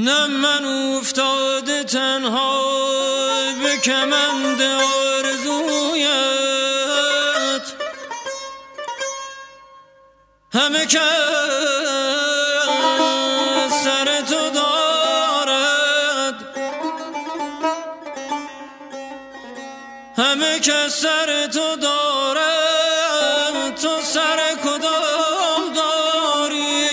نه من افتاده تنها به کمند آرزویت، همه کس سر تو دارد، همه کس سر تو دارد، تو سر کدام داری؟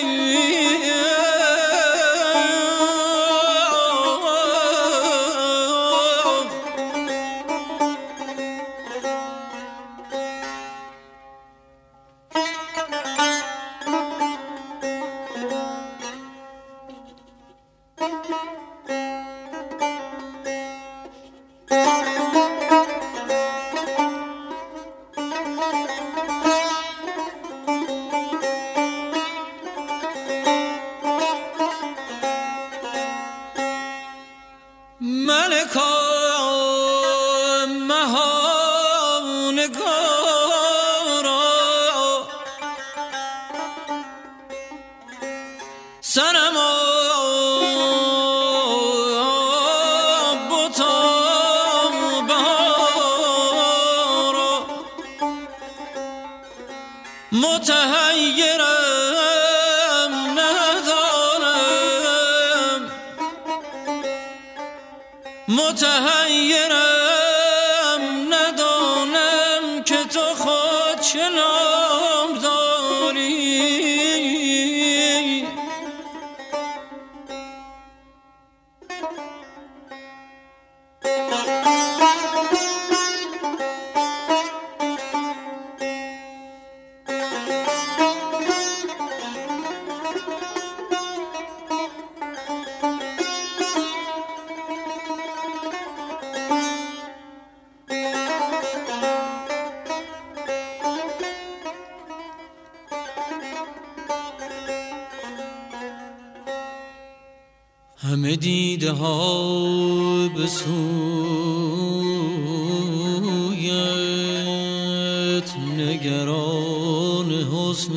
ملکا مهانگارا سنما بتا بهارا متحیرم ندانم، متحیرم ندانم که تو خود چه نام داری. همه دیده ها به سویت نگران حسن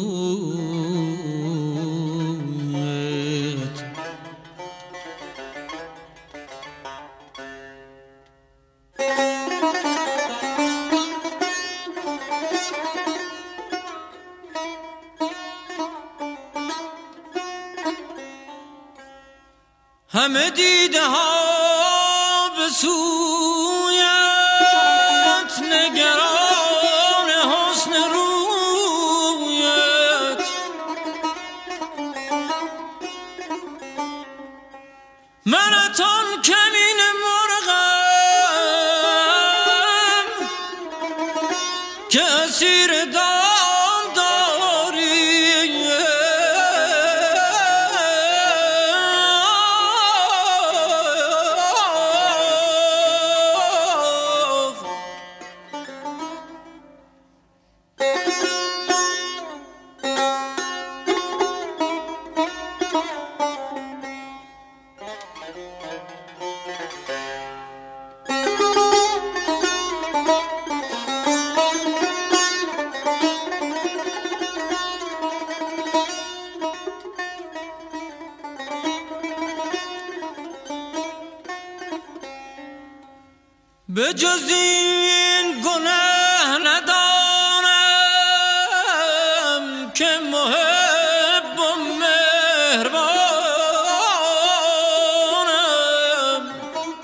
رویت، همه دیده ها به سویت نگران حسن رویت، من اتان کمین مرغم که اسیر دام داری. به جز این گناه ندانم که محب و مهربانم،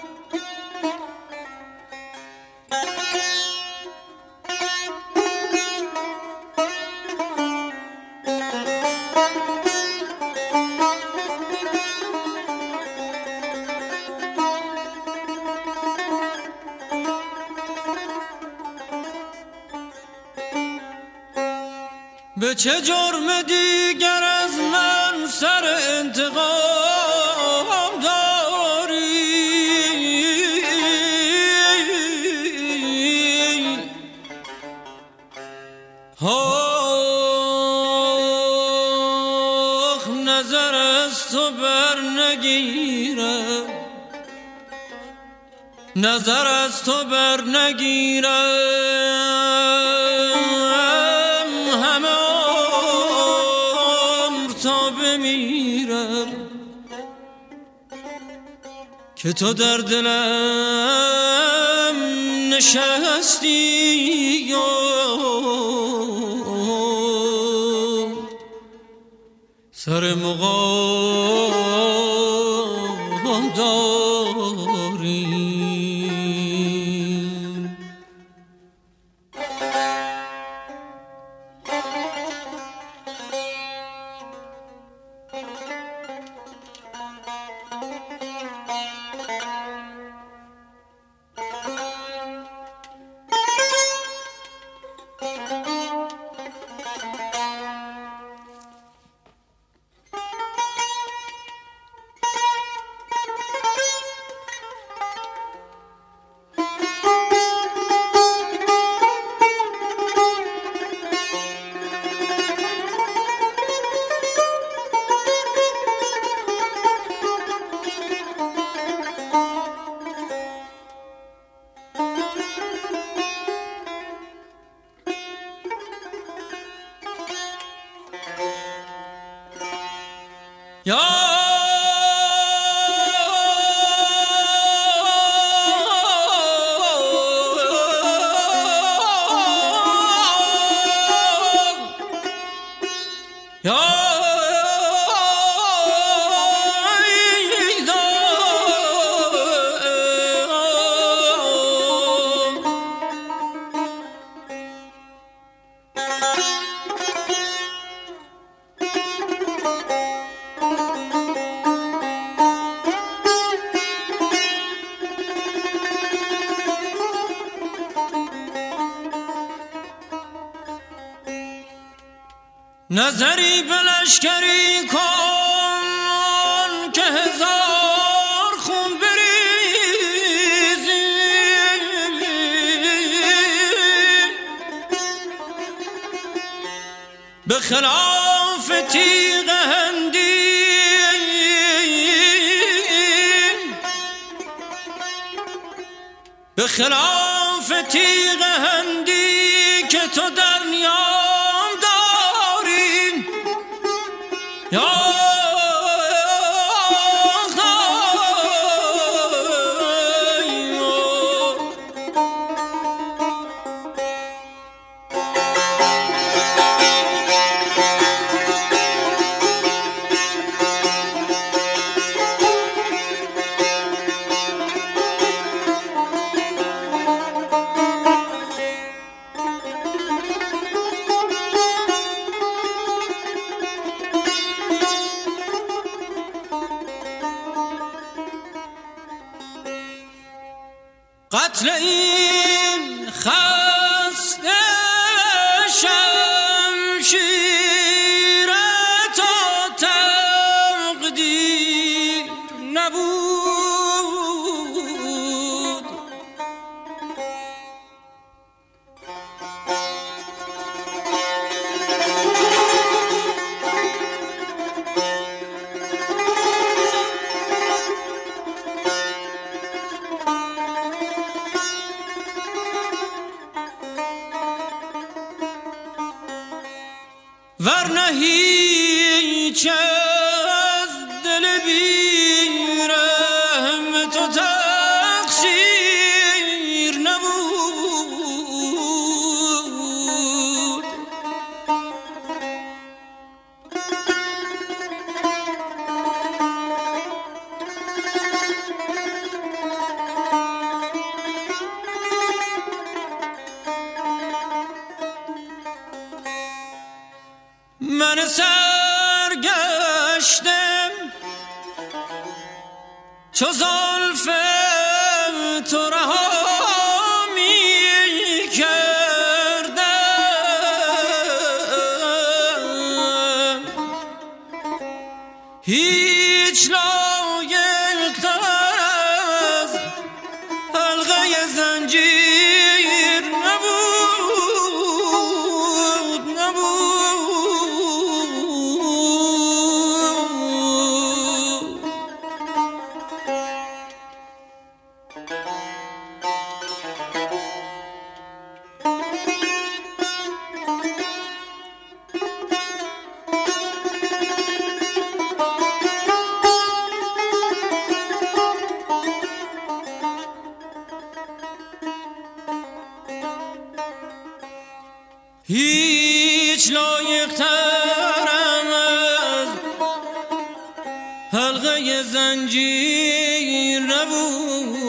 به چه جرم دیگر از من سر انتقام داری؟ آخ نظر از تو بر نگیرم، نظر از تو بر نگیرم، همه عمر تا بمیرم که تو در دلم نشستی و سر مقام داری. یا نظری به لشکری کن که هزار خون بریزی، به خلاف تیغ هندی به خلاف تیغ هندی که تو در نیام داری. یا قتل این خسته شمشیر تا تقدیر نبود. ورنه هیچ از دل بیرحم تو تقصیر نبود. من سرگشتم چو زلف تو رها می کردم، هیچ لایق تر از حلقه زنجیر نبود. هیچ لایق ترم از حلقه زنجیر نبود.